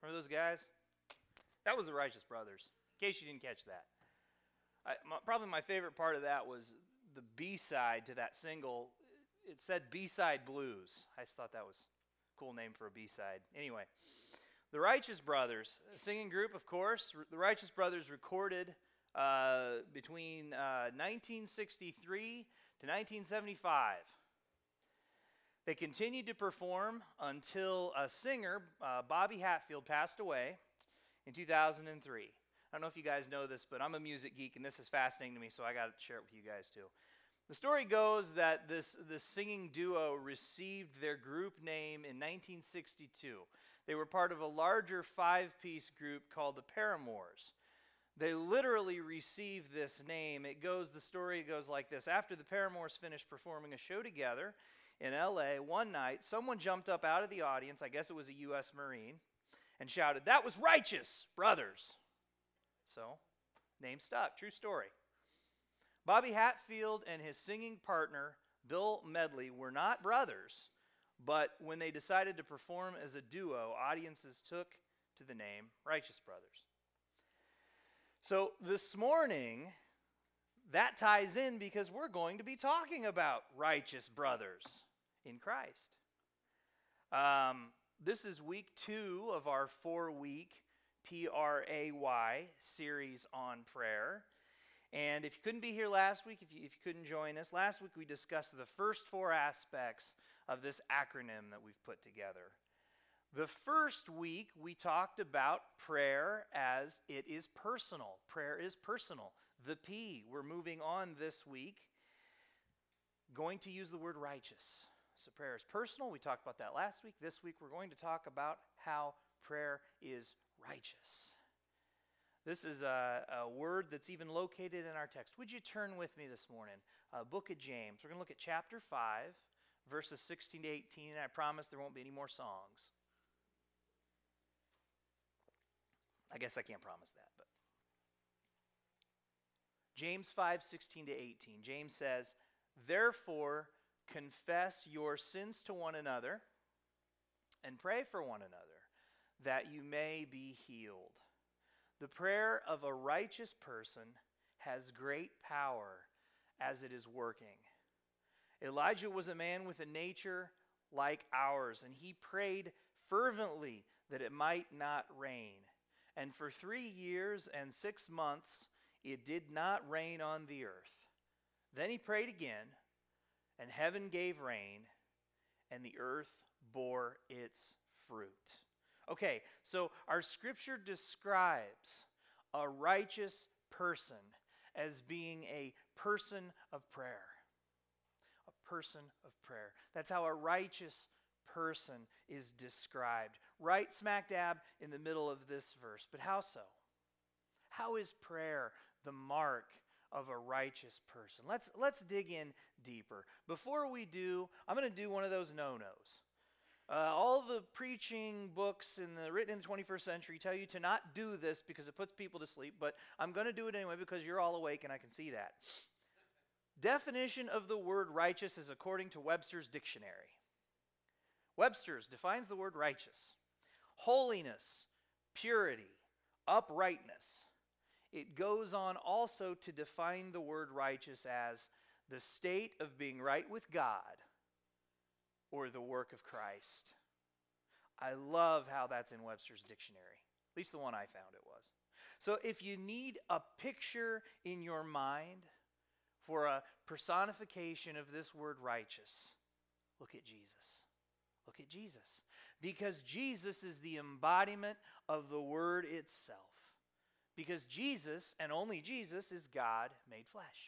Remember those guys? That was the Righteous Brothers, in case you didn't catch that. Probably my favorite part of that was the B-side to that single. It said B-side blues. I just thought that was a cool name for a B-side. Anyway, the Righteous Brothers, a singing group, of course. The Righteous Brothers recorded between 1963 to 1975. They continued to perform until a singer, Bobby Hatfield, passed away in 2003. I don't know if you guys know this, but I'm a music geek, and this is fascinating to me, so I got to share it with you guys too. The story goes that this singing duo received their group name in 1962. They were part of a larger five-piece group called the Paramours. They literally received this name. The story goes like this. After the Paramours finished performing a show together in L.A., one night, someone jumped up out of the audience, I guess it was a U.S. Marine, and shouted, "That was Righteous Brothers." So, name stuck. True story. Bobby Hatfield and his singing partner, Bill Medley, were not brothers, but when they decided to perform as a duo, audiences took to the name Righteous Brothers. So this morning, that ties in because we're going to be talking about righteous brothers in Christ. This is week 2 of our 4-week PRAY series on prayer. And if you couldn't be here last week, if you couldn't join us, last week we discussed the first 4 aspects of this acronym that we've put together. The first week we talked about prayer as it is personal. Prayer is personal. The P, we're moving on this week, going to use the word righteous. So prayer is personal. We talked about that last week. This week we're going to talk about how prayer is righteous. This is a word that's even located in our text. Would you turn with me this morning? Book of James. We're going to look at chapter 5, verses 16 to 18, and I promise there won't be any more songs. I guess I can't promise that, but James 5, 16 to 18. James says, "Therefore, confess your sins to one another and pray for one another, that you may be healed. The prayer of a righteous person has great power as it is working. Elijah was a man with a nature like ours, and he prayed fervently that it might not rain. And for 3 years and 6 months it did not rain on the earth. Then he prayed again, and heaven gave rain, and the earth bore its fruit." Okay, so our scripture describes a righteous person as being a person of prayer. A person of prayer. That's how a righteous person is described. Right smack dab in the middle of this verse. But how so? How is prayer the mark of a righteous person? Let's dig in deeper. Before we do, I'm going to do one of those no-nos. All the preaching books written in the 21st century tell you to not do this because it puts people to sleep, but I'm going to do it anyway because you're all awake and I can see that. Definition of the word righteous is according to Webster's dictionary. Webster's defines the word righteous: holiness, purity, uprightness. It goes on also to define the word righteous as the state of being right with God or the work of Christ. I love how that's in Webster's dictionary. At least the one I found it was. So if you need a picture in your mind for a personification of this word righteous, look at Jesus. Look at Jesus. Because Jesus is the embodiment of the word itself. Because Jesus, and only Jesus, is God made flesh.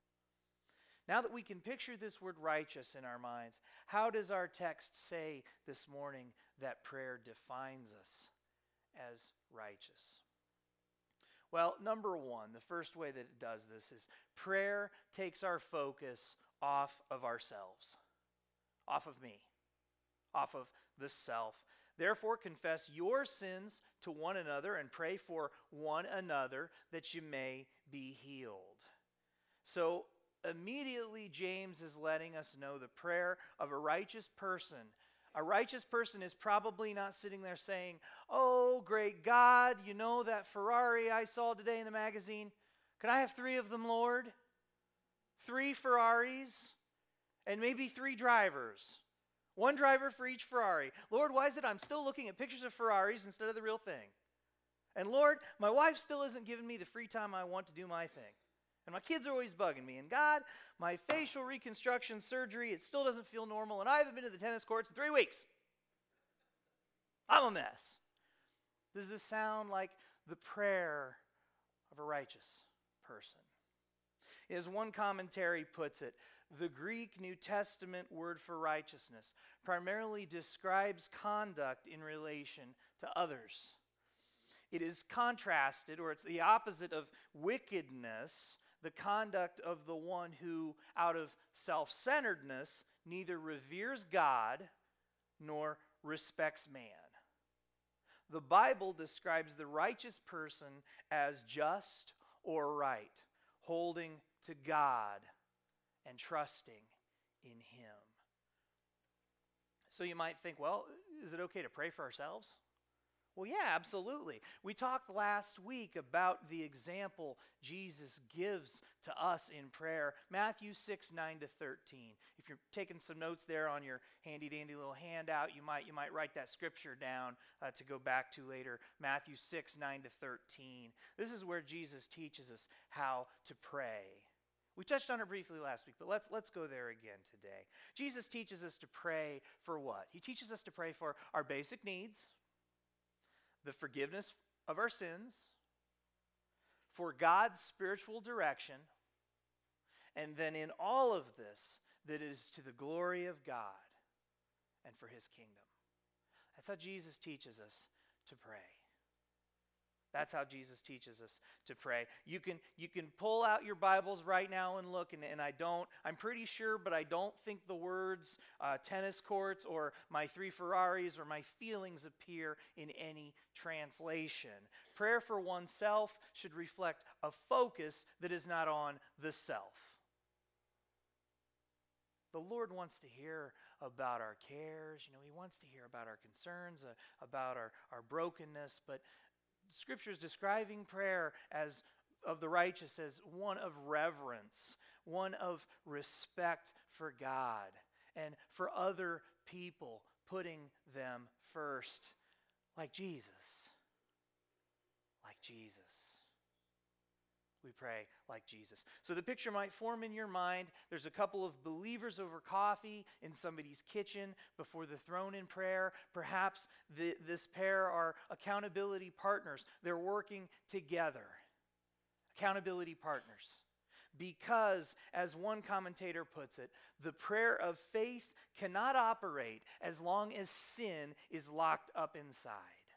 Now that we can picture this word righteous in our minds, how does our text say this morning that prayer defines us as righteous? Well, number one, the first way that it does this is prayer takes our focus off of ourselves, off of me, off of the self. Therefore, confess your sins to one another and pray for one another that you may be healed. So, immediately James is letting us know the prayer of a righteous person, A righteous person is probably not sitting there saying, "Oh, great God, you know that Ferrari I saw today in the magazine? Can I have 3 of them, Lord? 3 Ferraris and maybe 3 drivers. 1 driver for each Ferrari. Lord, why is it I'm still looking at pictures of Ferraris instead of the real thing? And Lord, my wife still isn't giving me the free time I want to do my thing. And my kids are always bugging me. And God, my facial reconstruction surgery, it still doesn't feel normal. And I haven't been to the tennis courts in 3 weeks. I'm a mess." Does this sound like the prayer of a righteous person? As one commentary puts it, the Greek New Testament word for righteousness primarily describes conduct in relation to others. It is contrasted, or it's the opposite of wickedness, the conduct of the one who, out of self-centeredness, neither reveres God nor respects man. The Bible describes the righteous person as just or right, holding to God and trusting in Him. So you might think, well, is it okay to pray for ourselves? Well, yeah, absolutely. We talked last week about the example Jesus gives to us in prayer. Matthew 6, 9 to 13. If you're taking some notes there on your handy-dandy little handout, you might write that scripture down to go back to later. Matthew 6, 9 to 13. This is where Jesus teaches us how to pray. We touched on it briefly last week, but let's go there again today. Jesus teaches us to pray for what? He teaches us to pray for our basic needs, the forgiveness of our sins, for God's spiritual direction, and then in all of this, that is to the glory of God and for His kingdom. That's how Jesus teaches us to pray. That's how Jesus teaches us to pray. You can pull out your Bibles right now and look, and I'm pretty sure, but I don't think the words tennis courts or my 3 Ferraris or my feelings appear in any translation. Prayer for oneself should reflect a focus that is not on the self. The Lord wants to hear about our cares. He wants to hear about our concerns, about our brokenness, but Scripture is describing prayer as of the righteous as one of reverence, one of respect for God and for other people, putting them first, like Jesus. Like Jesus. We pray like Jesus. So the picture might form in your mind. There's a couple of believers over coffee in somebody's kitchen before the throne in prayer. Perhaps this pair are accountability partners. They're working together. Accountability partners. Because, as one commentator puts it, the prayer of faith cannot operate as long as sin is locked up inside.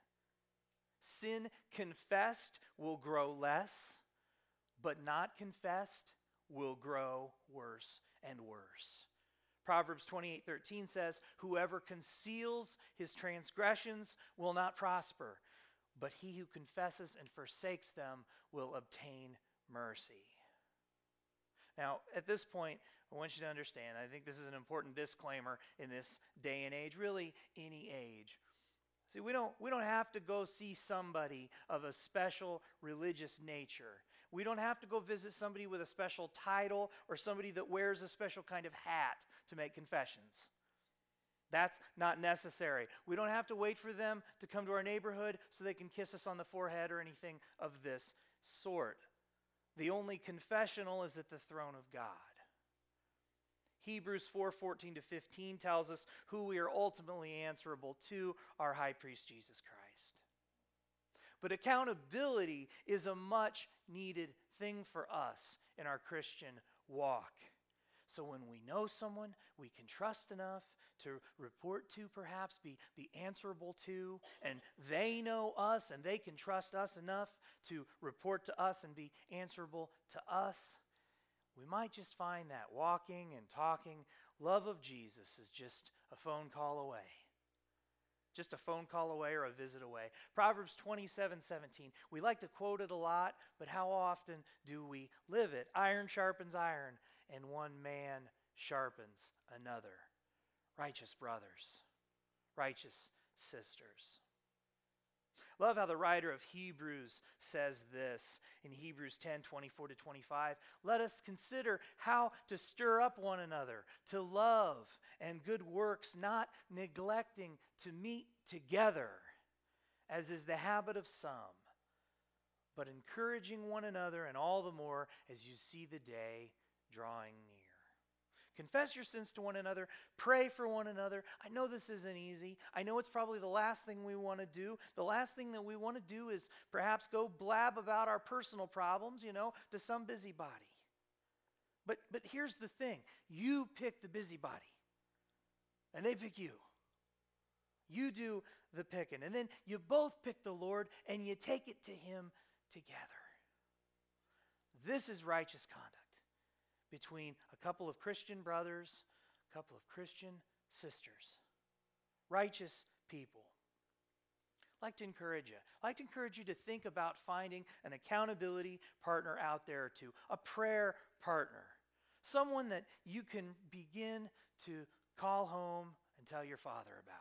Sin confessed will grow less, but not confessed will grow worse and worse. Proverbs 28:13 says, "Whoever conceals his transgressions will not prosper, but he who confesses and forsakes them will obtain mercy." Now, at this point, I want you to understand, I think this is an important disclaimer in this day and age, really any age. See, we don't have to go see somebody of a special religious nature. We don't have to go visit somebody with a special title or somebody that wears a special kind of hat to make confessions. That's not necessary. We don't have to wait for them to come to our neighborhood so they can kiss us on the forehead or anything of this sort. The only confessional is at the throne of God. Hebrews 4:14 to 15 tells us who we are ultimately answerable to, our high priest Jesus Christ. But accountability is a much needed thing for us in our Christian walk. So when we know someone we can trust enough to report to, perhaps be answerable to, and they know us and they can trust us enough to report to us and be answerable to us, we might just find that walking and talking love of Jesus is just a phone call away. Just a phone call away or a visit away. Proverbs 27:17. We like to quote it a lot, but how often do we live it? Iron sharpens iron, and one man sharpens another. Righteous brothers. righteous sisters. Love how the writer of Hebrews says this in Hebrews 10:24-25. Let us consider how to stir up one another to love and good works, not neglecting to meet together, as is the habit of some, but encouraging one another, and all the more as you see the day drawing near. Confess your sins to one another. Pray for one another. I know this isn't easy. I know it's probably the last thing we want to do. The last thing that we want to do is perhaps go blab about our personal problems, to some busybody. But here's the thing. You pick the busybody, and they pick you. You do the picking. And then you both pick the Lord, and you take it to Him together. This is righteous conduct between a couple of Christian brothers, a couple of Christian sisters. Righteous people. I'd like to encourage you. I'd like to encourage you to think about finding an accountability partner out there or two, a prayer partner, someone that you can begin to call home and tell your Father about.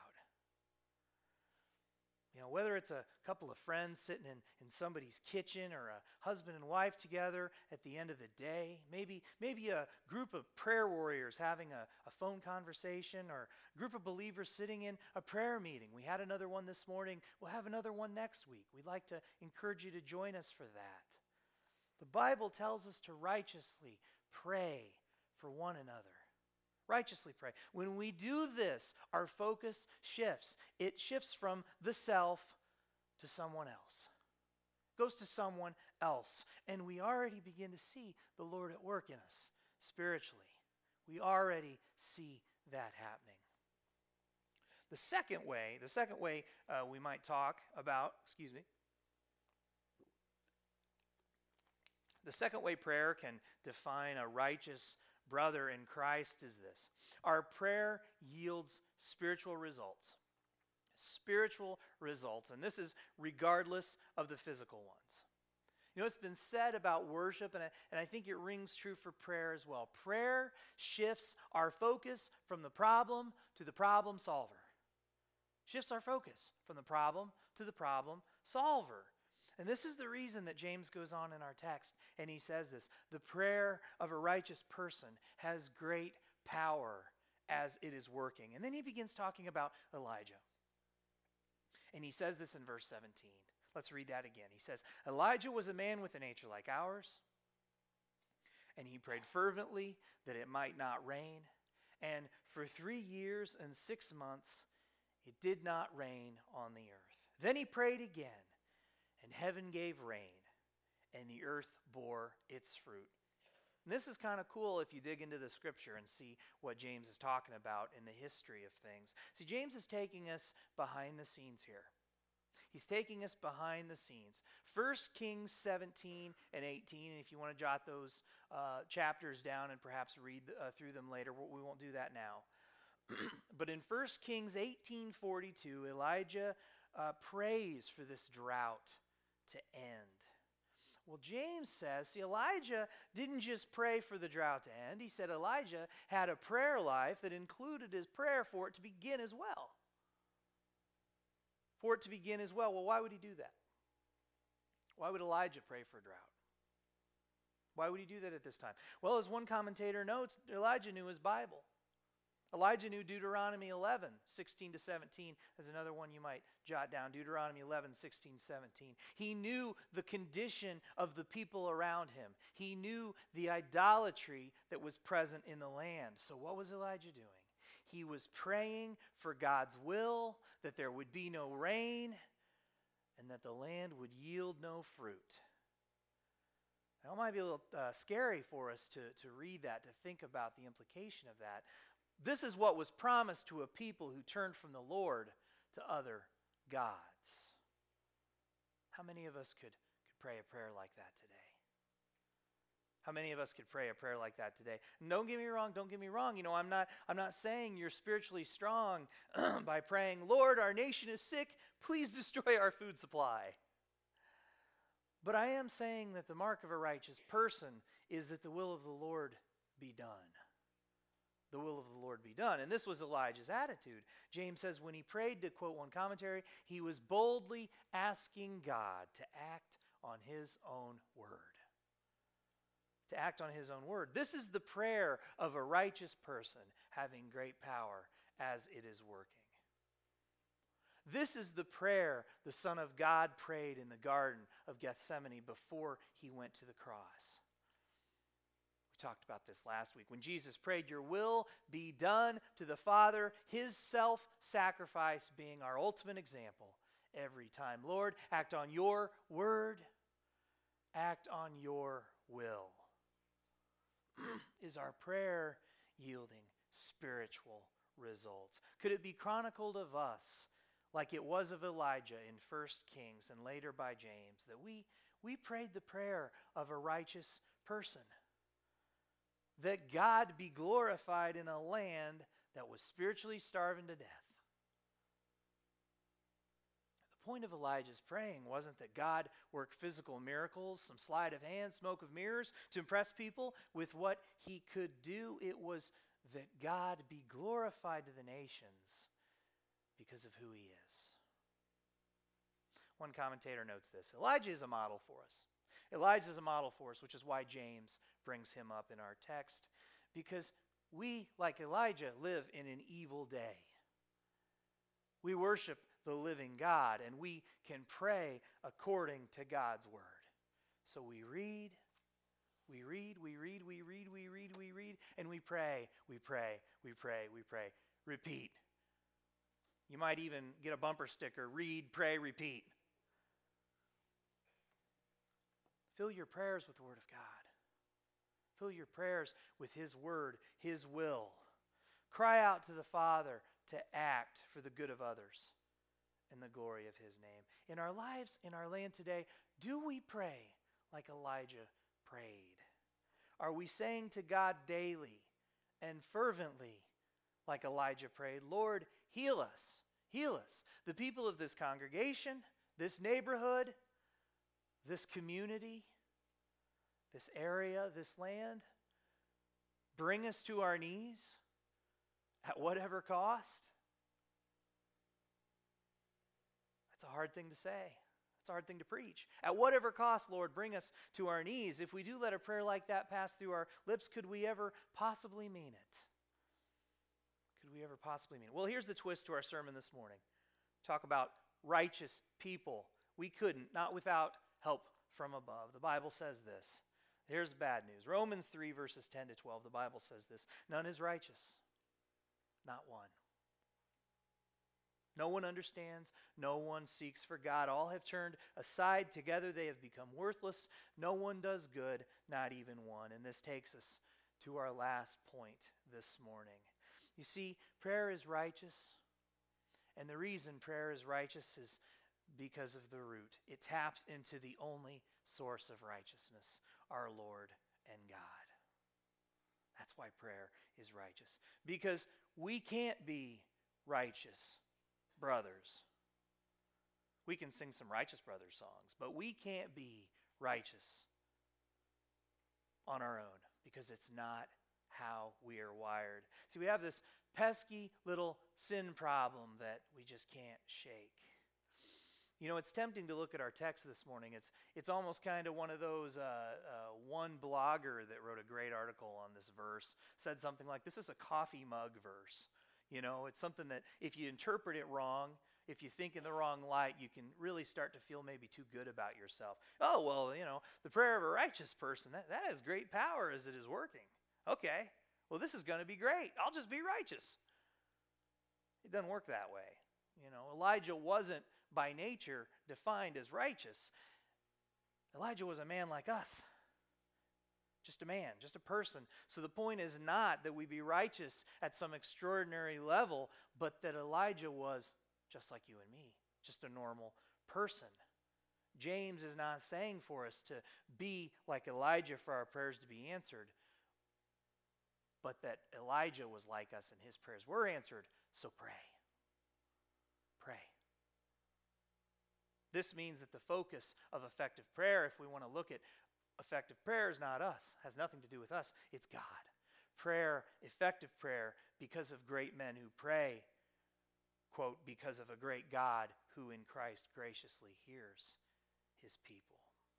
Whether it's a couple of friends sitting in somebody's kitchen or a husband and wife together at the end of the day, maybe a group of prayer warriors having a phone conversation, or a group of believers sitting in a prayer meeting. We had another one this morning. We'll have another one next week. We'd like to encourage you to join us for that. The Bible tells us to righteously pray for one another. Righteously pray. When we do this, our focus shifts. It shifts from the self to someone else. It goes to someone else. And we already begin to see the Lord at work in us spiritually. We already see that happening. The second way we might talk about, the second way prayer can define a righteous brother in Christ is this. Our prayer yields spiritual results. Spiritual results. And this is regardless of the physical ones. It's been said about worship, and I think it rings true for prayer as well. Prayer shifts our focus from the problem to the problem solver. Shifts our focus from the problem to the problem solver. And this is the reason that James goes on in our text, and he says this: the prayer of a righteous person has great power as it is working. And then he begins talking about Elijah. And he says this in verse 17. Let's read that again. He says, Elijah was a man with a nature like ours, and he prayed fervently that it might not rain. And for 3 years and 6 months, it did not rain on the earth. Then he prayed again, and heaven gave rain, and the earth bore its fruit. And this is kind of cool if you dig into the scripture and see what James is talking about in the history of things. See, James is taking us behind the scenes here. He's taking us behind the scenes. 1 Kings 17 and 18, and if you want to jot those chapters down and perhaps read through them later, we won't do that now. But in 1 Kings 18:42, Elijah prays for this drought to end. Well, James says, see, Elijah didn't just pray for the drought to end. He said Elijah had a prayer life that included his prayer for it to begin as well. For it to begin as well. Well, why would he do that? Why would Elijah pray for a drought? Why would he do that at this time? Well, as one commentator notes, Elijah knew his Bible. Elijah knew Deuteronomy 11, 16 to 17. There's another one you might jot down, Deuteronomy 11, 16, 17. He knew the condition of the people around him. He knew the idolatry that was present in the land. So what was Elijah doing? He was praying for God's will, that there would be no rain, and that the land would yield no fruit. Now, it might be a little scary for us to read that, to think about the implication of that. This is what was promised to a people who turned from the Lord to other gods. How many of us could pray a prayer like that today? How many of us could pray a prayer like that today? And don't get me wrong. I'm not saying you're spiritually strong by praying, Lord, our nation is sick. Please destroy our food supply. But I am saying that the mark of a righteous person is that the will of the Lord be done. the will of the Lord be done. And this was Elijah's attitude. James says when he prayed, to quote one commentary, he was boldly asking God to act on his own word. To act on his own word. This is the prayer of a righteous person having great power as it is working. This is the prayer the Son of God prayed in the Garden of Gethsemane before he went to the cross. We talked about this last week. When Jesus prayed, "Your will be done," to the Father, his self-sacrifice being our ultimate example every time. Lord, act on your word, act on your will. Is our prayer yielding spiritual results? Could it be chronicled of us like it was of Elijah in 1 Kings and later by James, that we prayed the prayer of a righteous person? That God be glorified in a land that was spiritually starving to death. The point of Elijah's praying wasn't that God work physical miracles, some sleight of hand, smoke of mirrors, to impress people with what he could do. It was that God be glorified to the nations because of who he is. One commentator notes this: Elijah is a model for us. Elijah is a model for us, which is why James brings him up in our text, because we, like Elijah, live in an evil day. We worship the living God, and we can pray according to God's word. So we read, and we pray, repeat. You might even get a bumper sticker: read, pray, repeat. Fill your prayers with the word of God. Fill your prayers with his word, his will. Cry out to the Father to act for the good of others and the glory of his name. In our lives, in our land today, do we pray like Elijah prayed? Are we saying to God daily and fervently, like Elijah prayed, "Lord, heal us, heal us"? The people of this congregation, this neighborhood, this community, this area, this land, bring us to our knees at whatever cost. That's a hard thing to say. It's a hard thing to preach. At whatever cost, Lord, bring us to our knees. If we do let a prayer like that pass through our lips, could we ever possibly mean it? Could we ever possibly mean it? Well, here's the twist to our sermon this morning. Talk about righteous people. We couldn't, not without help from above. The Bible says this. Here's bad news. Romans 3, verses 10 to 12, the Bible says this: none is righteous, not one. No one understands, no one seeks for God. All have turned aside, together they have become worthless. No one does good, not even one. And this takes us to our last point this morning. You see, prayer is righteous, and the reason prayer is righteous is because of the root. It taps into the only source of righteousness, our Lord and God. That's why prayer is righteous. Because we can't be righteous brothers. We can sing some Righteous Brothers songs, but we can't be righteous on our own because it's not how we are wired. See, we have this pesky little sin problem that we just can't shake. You know, it's tempting to look at our text this morning. It's almost kind of one of those, one blogger that wrote a great article on this verse said something like, this is a coffee mug verse. You know, it's something that if you interpret it wrong, if you think in the wrong light, you can really start to feel maybe too good about yourself. Oh, well, you know, the prayer of a righteous person, that has great power as it is working. Okay, well, this is going to be great. I'll just be righteous. It doesn't work that way. You know, Elijah wasn't by nature defined as righteous. Elijah was a man like us. Just a man, just a person. So the point is not that we be righteous at some extraordinary level, but that Elijah was just like you and me, just a normal person. James is not saying for us to be like Elijah for our prayers to be answered, but that Elijah was like us and his prayers were answered, so pray. Pray. This means that the focus of effective prayer, if we want to look at effective prayer, is not us, has nothing to do with us, it's God. prayer, effective prayer, because of great men who pray, quote, because of a great God who in Christ graciously hears his people.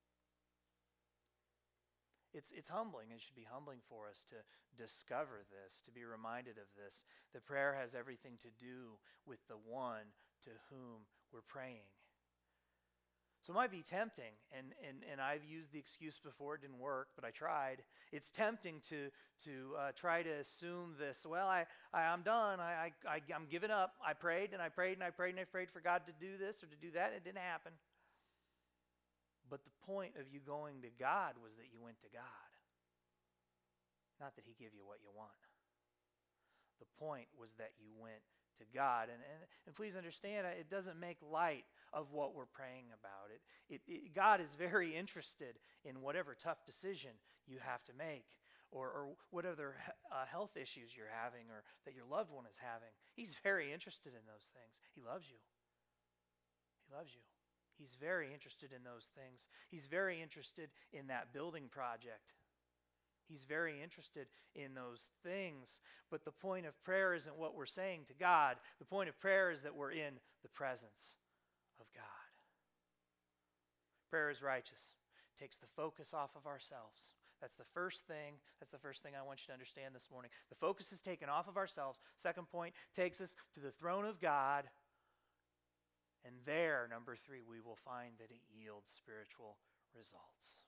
It's humbling. It should be humbling for us to discover this, to be reminded of this. That prayer has everything to do with the one to whom we're praying. So it might be tempting, and I've used the excuse before, it didn't work, but I tried. It's tempting to try to assume this, well, I'm done, I'm giving up. I prayed and I prayed and I prayed and I prayed for God to do this or to do that. It didn't happen. But the point of you going to God was that you went to God, not that he gave you what you want. The point was that you went to God. And please understand, it doesn't make light of what we're praying about. God is very interested in whatever tough decision you have to make, or whatever health issues you're having or that your loved one is having. He's very interested in those things. He loves you. He loves you. He's very interested in those things. He's very interested in that building project. He's very interested in those things. But the point of prayer isn't what we're saying to God. The point of prayer is that we're in the presence of God. Prayer is righteous. It takes the focus off of ourselves. That's the first thing. That's the first thing I want you to understand this morning. The focus is taken off of ourselves. Second point takes us to the throne of God. And there, number 3, we will find that it yields spiritual results.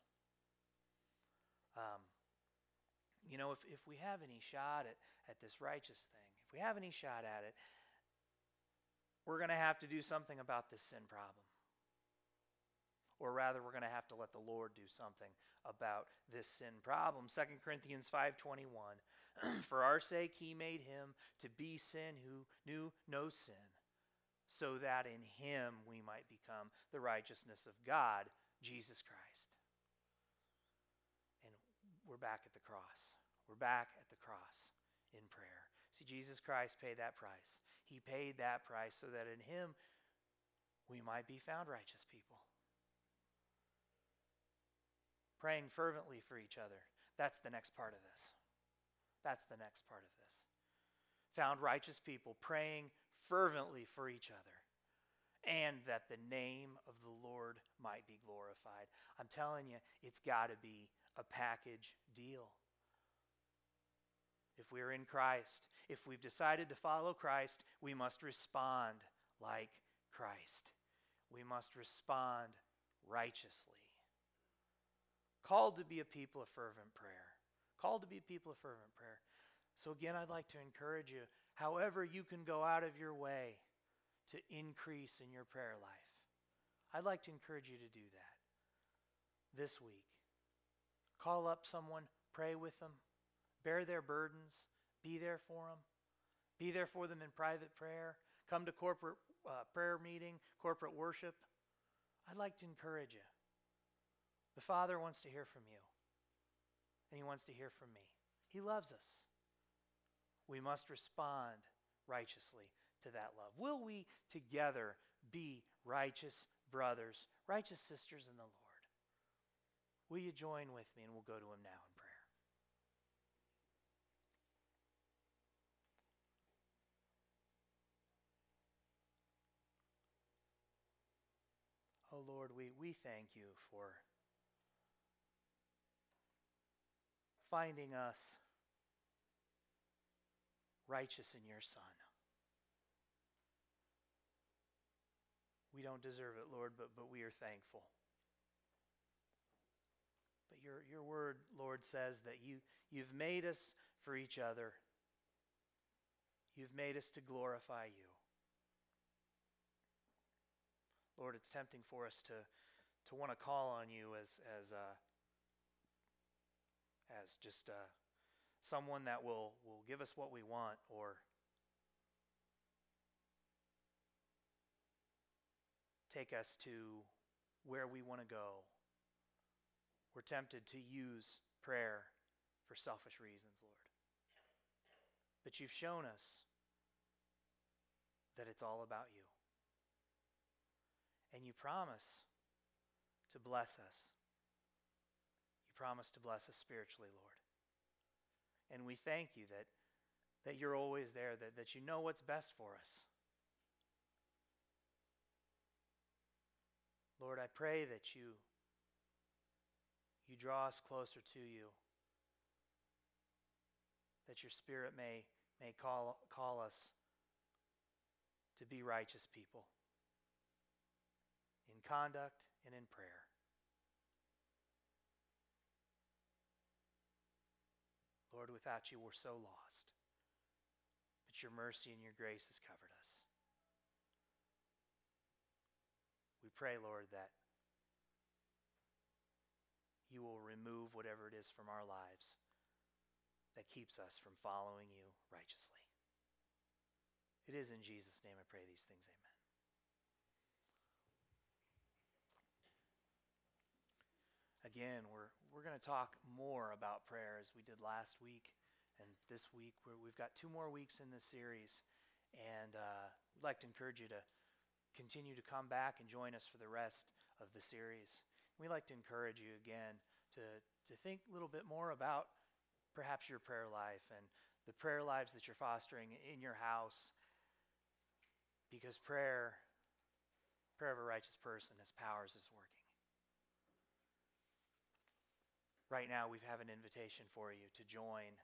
If we have any shot at this righteous thing, if we have any shot at it, we're going to have to do something about this sin problem. Or rather, we're going to have to let the Lord do something about this sin problem. 2 Corinthians 5:21, for our sake he made him to be sin who knew no sin, so that in him we might become the righteousness of God, Jesus Christ. And we're back at the cross. We're back at the cross in prayer. See, Jesus Christ paid that price. He paid that price so that in him we might be found righteous people. Praying fervently for each other. That's the next part of this. That's the next part of this. Found righteous people praying fervently for each other, and that the name of the Lord might be glorified. I'm telling you, it's got to be a package deal. If we're in Christ, if we've decided to follow Christ, we must respond like Christ. We must respond righteously. Called to be a people of fervent prayer. Called to be a people of fervent prayer. So again, I'd like to encourage you, however you can go out of your way to increase in your prayer life. I'd like to encourage you to do that this week. Call up someone, pray with them, bear their burdens, be there for them. Be there for them in private prayer. Come to corporate prayer meeting, corporate worship. I'd like to encourage you. The Father wants to hear from you, and he wants to hear from me. He loves us. We must respond righteously to that love. Will we together be righteous brothers, righteous sisters in the Lord? Will you join with me, and we'll go to him now in prayer. Oh Lord, we thank you for finding us righteous in your Son. We don't deserve it, Lord, but we are thankful. But your word, Lord, says that you've made us for each other. You've made us to glorify you. Lord, it's tempting for us to want to call on you as just someone that will give us what we want, or take us to where we want to go. We're tempted to use prayer for selfish reasons, Lord. But you've shown us that it's all about you. And you promise to bless us. You promise to bless us spiritually, Lord. And we thank you that you're always there, that you know what's best for us. Lord, I pray that you draw us closer to you, that your Spirit may call us to be righteous people in conduct and in prayer. Lord, without you, we're so lost. But your mercy and your grace has covered us. We pray, Lord, that you will remove whatever it is from our lives that keeps us from following you righteously. It is in Jesus' name I pray these things. Amen. Again, we're going to talk more about prayer as we did last week and this week. We've got 2 more weeks in this series, and we'd like to encourage you to continue to come back and join us for the rest of the series. We'd like to encourage you again to think a little bit more about perhaps your prayer life and the prayer lives that you're fostering in your house, because prayer of a righteous person has power as it's working. Right now, we have an invitation for you to join,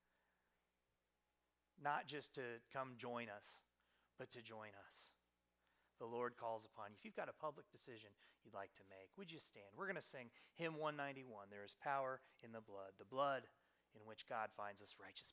not just to come join us, but to join us. The Lord calls upon you. If you've got a public decision you'd like to make, would you stand? We're going to sing hymn 191, There is Power in the blood in which God finds us righteous